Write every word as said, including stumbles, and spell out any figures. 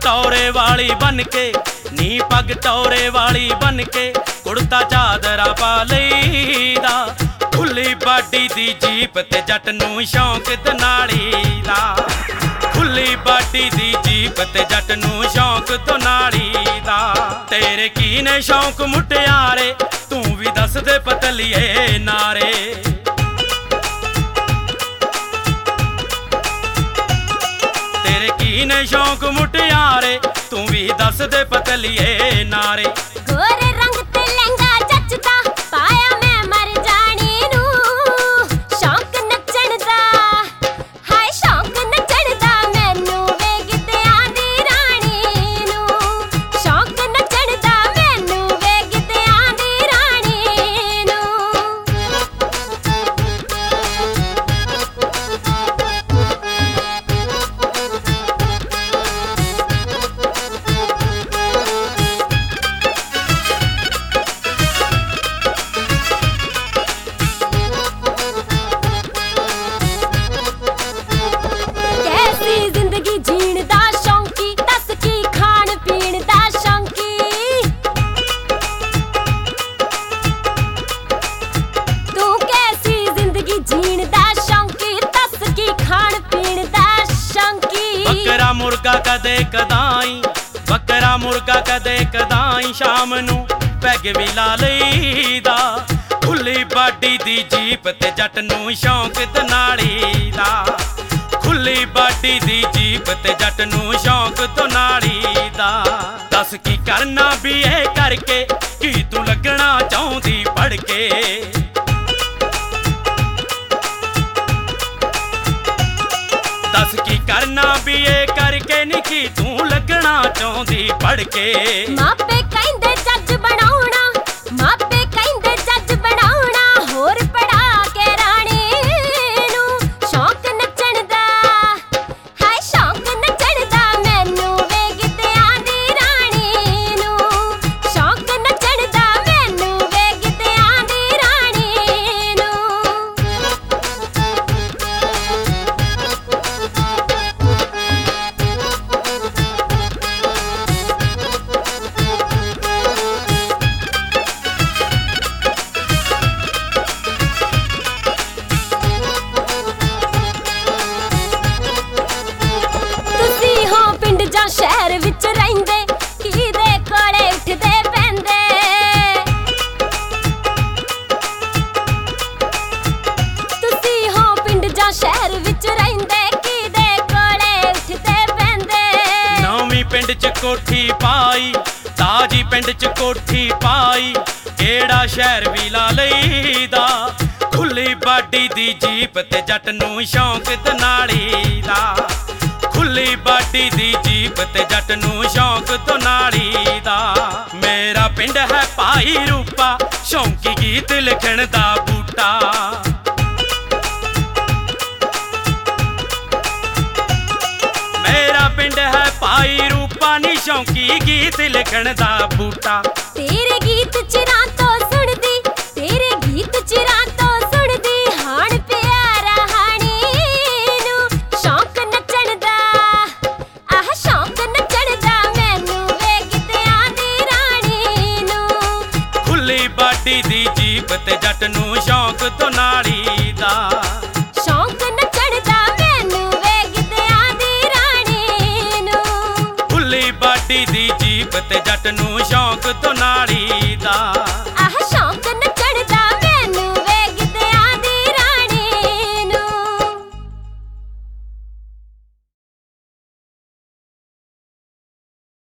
टौरे वाली बन के नी पग टौरे वाली बन के कुड़ता चादरा पा लईदा। खुली बाडी दी जीप ते जट नूं शौक दनाली दा। खुली बाडी दी जीप ते जट नूं शौक दनाली दा। तेरे की ने शौक मुटियारे तू भी दस दे पतलिए नारे। तेरे की ने शौक मुटियारे तू भी दस दे पतलिए नारे। गोरे रंग ते लहंगा जचदा पाया मैं मर जानी नू। शौक नचण दा हाय शौक नचण दा मैनू वेख ते आंदी राणी नू। शौक नचण दा मैनू वेख ते आंदी राणी नू। बकरा मुर्गा कदे कदाई बकरा मुर्गा कदे कदाई शाम नू पैग भी ला लईदा। खुली बाडी दी जीप ते जट नूं शौक दनाली दा। खुली बाडी दी जीप ते जट नूं शौक दनाली दा। दस की करना भी ए करके की तू लगना चाहुंदी पढ़ के। दस की करना भी ये करके नी की तू लगना चाहुंदी पढ़ के। मापे कहंदे जज बनाउणा मापे कहंदे जज बनाउणा होर पढ़ा के राणी नू। शौक नचण दा हाय शौक नचण दा मैनू वेख ते आंदी राणी नू। शौक नचण दा मैनू वेख ते आंदी राणी नू। शहर विच रहिंदे किदे कोले उठदे पैंदे। तुसी हो पिंड जा शहर विच रहिंदे किदे कोले उठदे पैंदे। नौवीं पिंड च कोठी पाई ताजी पिंड च कोठी पाई केड़ा शहर भी ला लईदा। खुली बाडी दी जीप ते जट नूं शौक दनाली दा। खुली बाडी दी जीप ते जट नूं शौक दनाली दा। मेरा पिंड है भाई रूपा शौकी गीत लिखण दा बूटा। मेरा पिंड है भाई रूपा नी शौकी गीत लिखण दा बूटा। तेरे गीत चिरां तो सुणदी तेरे गीत चिरां तो सुणदी हाण प्यारा हाणी नू। शौक नचण दा आह शौक नचण दा मैनू वेख ते आंदी राणी नू। खुली बाडी दी जीप ते जट नूं शौक दनाली दा। शौक नचण दा मैनू वेख ते आंदी राणी नू। खुली बाडी दी जीप ते जट नूं शौक दनाली दा।